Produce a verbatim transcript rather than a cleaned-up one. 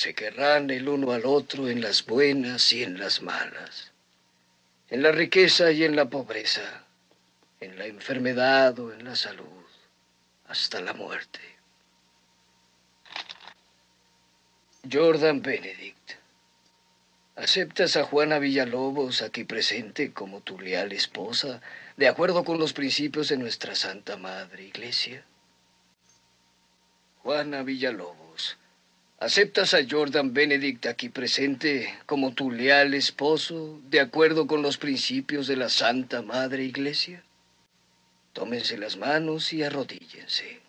Se querrán el uno al otro en las buenas y en las malas, en la riqueza y en la pobreza, en la enfermedad o en la salud, hasta la muerte. Jordan Benedict, ¿aceptas a Juana Villalobos aquí presente como tu leal esposa, de acuerdo con los principios de nuestra Santa Madre Iglesia? Juana Villalobos, ¿aceptas a Jordan Benedict aquí presente como tu leal esposo, de acuerdo con los principios de la Santa Madre Iglesia? Tómense las manos y arrodíllense.